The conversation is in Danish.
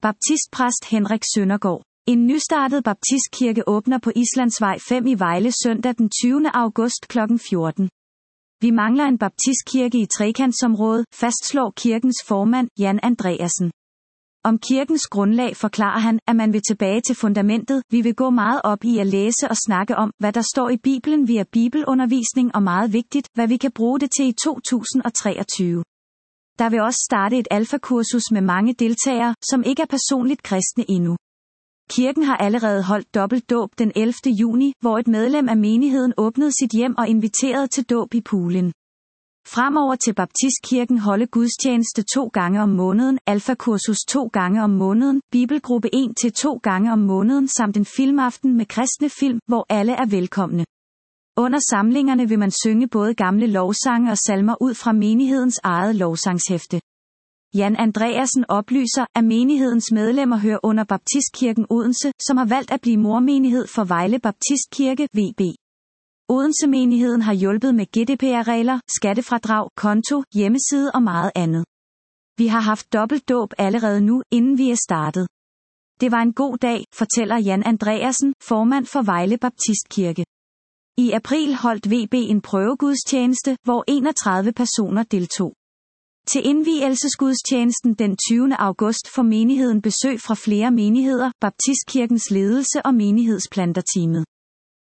Baptistpræst Henrik Søndergaard. En nystartet baptistkirke åbner på Islandsvej 5 i Vejle søndag den 20. august kl. 14. Vi mangler en baptistkirke i trekantsområdet, fastslår kirkens formand, Jan Andreasen. Om kirkens grundlag forklarer han, at man vil tilbage til fundamentet. Vi vil gå meget op i at læse og snakke om, hvad der står i Bibelen via bibelundervisning og meget vigtigt, hvad vi kan bruge det til i 2023. Der vil også starte et alfakursus med mange deltagere, som ikke er personligt kristne endnu. Kirken har allerede holdt dobbeltdåb den 11. juni, hvor et medlem af menigheden åbnede sit hjem og inviterede til dåb i poolen. Fremover til Baptistkirken holde gudstjeneste 2 gange om måneden, alfakursus 2 gange om måneden, bibelgruppe 1 til 2 gange om måneden samt en filmaften med kristne film, hvor alle er velkomne. Under samlingerne vil man synge både gamle lovsange og salmer ud fra menighedens eget lovsangshæfte. Jan Andreasen oplyser, at menighedens medlemmer hører under Baptistkirken Odense, som har valgt at blive mormenighed for Vejle Baptistkirke, VB. Odense-menigheden har hjulpet med GDPR-regler, skattefradrag, konto, hjemmeside og meget andet. Vi har haft dobbeltdåb allerede nu, inden vi er startet. Det var en god dag, fortæller Jan Andreasen, formand for Vejle Baptistkirke. I april holdt VB en prøvegudstjeneste, hvor 31 personer deltog. Til indvielsesgudstjenesten den 20. august får menigheden besøg fra flere menigheder, Baptistkirkens ledelse og menighedsplanterteamet.